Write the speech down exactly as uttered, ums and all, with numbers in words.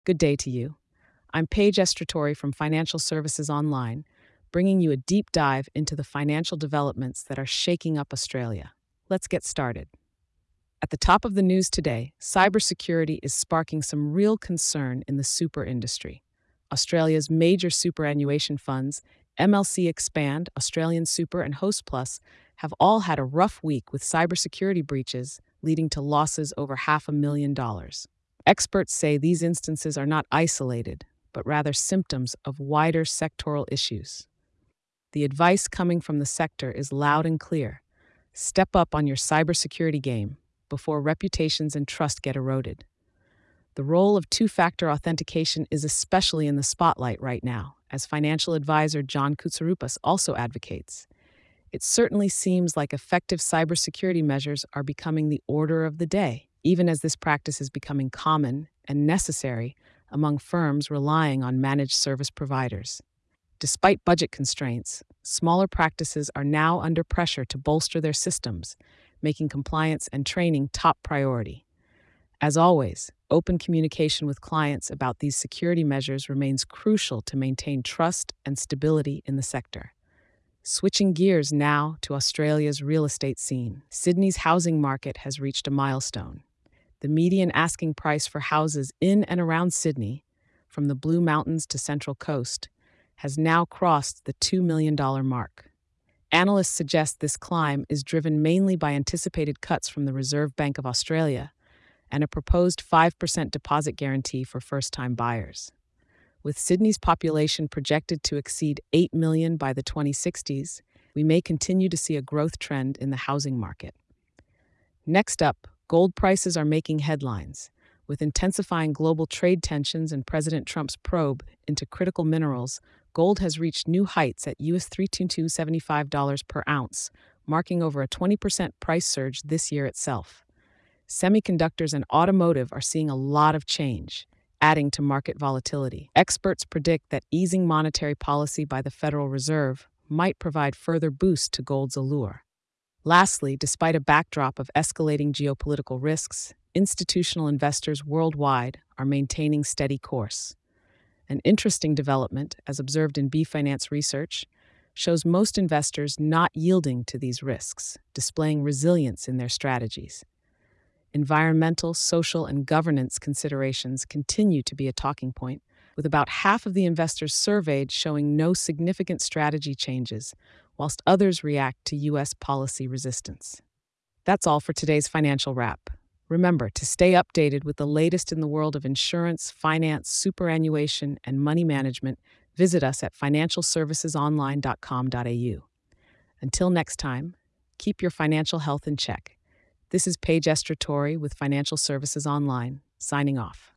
Good day to you. I'm Paige Estratori from Financial Services Online, bringing you a deep dive into the financial developments that are shaking up Australia. Let's get started. At the top of the news today, cybersecurity is sparking some real concern in the super industry. Australia's major superannuation funds, M L C Expand, Australian Super, and Hostplus, have all had a rough week with cybersecurity breaches leading to losses over half a million dollars. Experts say these instances are not isolated, but rather symptoms of wider sectoral issues. The advice coming from the sector is loud and clear: step up on your cybersecurity game before reputations and trust get eroded. The role of two factor authentication is especially in the spotlight right now, as financial advisor John Koutsaroupas also advocates. It certainly seems like effective cybersecurity measures are becoming the order of the day, even as this practice is becoming common and necessary among firms relying on managed service providers. Despite budget constraints, smaller practices are now under pressure to bolster their systems, making compliance and training top priority. As always, open communication with clients about these security measures remains crucial to maintain trust and stability in the sector. Switching gears now to Australia's real estate scene, Sydney's housing market has reached a milestone. The median asking price for houses in and around Sydney, from the Blue Mountains to Central Coast, has now crossed the two million dollars mark. Analysts suggest this climb is driven mainly by anticipated cuts from the Reserve Bank of Australia and a proposed five percent deposit guarantee for first-time buyers. With Sydney's population projected to exceed eight million by the twenty sixties, we may continue to see a growth trend in the housing market. Next up, gold prices are making headlines. With intensifying global trade tensions and President Trump's probe into critical minerals, gold has reached new heights at U S three thousand two hundred seventy-five dollars per ounce, marking over a twenty percent price surge this year itself. Semiconductors and automotive are seeing a lot of change, adding to market volatility. Experts predict that easing monetary policy by the Federal Reserve might provide further boost to gold's allure. Lastly, despite a backdrop of escalating geopolitical risks, institutional investors worldwide are maintaining steady course. An interesting development, as observed in B Finance research, shows most investors not yielding to these risks, displaying resilience in their strategies. Environmental, social, and governance considerations continue to be a talking point, with about half of the investors surveyed showing no significant strategy changes, whilst others react to U S policy resistance. That's all for today's financial wrap. Remember to stay updated with the latest in the world of insurance, finance, superannuation, and money management. Visit us at financial services online dot com dot a u. Until next time, keep your financial health in check. This is Paige Estratori with Financial Services Online, signing off.